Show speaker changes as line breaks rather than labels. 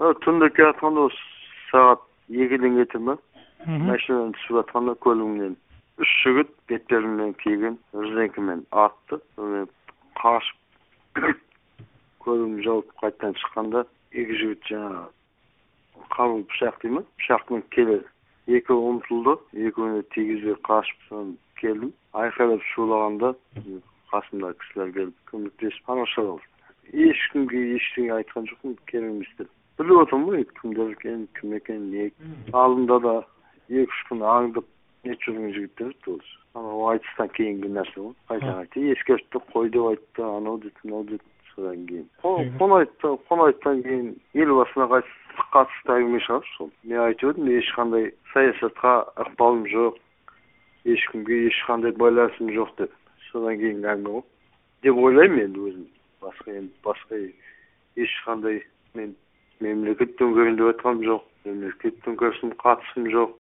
Түнде келатканда саат 2-ден кетем. Машинадан түсіп жатқанда көлігімнен 3 жігіт беттерінен киген резинкамен атты. Қашып көлігімді жауып қайтадан шыққанда 2 жігіт жаңағы қалың пышақ дей ме? Пышақпен келеді. Екеуі ұмтылды, екеуіне тигізбей қашып соны келдім. Айқайлап шулағанда қасымдағы кісілер келіп көмектесіп тамаша болды. Ешкімге ештеңе айтқан жоқпын, керек емес деп. Біліп отырмын ғой, кімдер екен, кім екен, не екен. Алдында да 2-3 күн аңдып не жүрген жігіттер болды. Анау айтыстан кейінгі нәрсе ғой. Қайта ескертті, қой деп айтты, анау деді, мынау деді. Содан кейін қонайттан кейін елбасына қатысты әңгіме шығар сол. Мен айтып едім, ешқандай саясатқа ықпалым жоқ, ешкімге ешқандай байланысым жоқ деп. Содан кейін әңгіме ғой. Деп ойлаймын енді өзім. Басқа ешқандай мен мемлекет төңкерісіне деп айтқаным жоқ. Мемлекет төңкерісіне қатысым жоқ.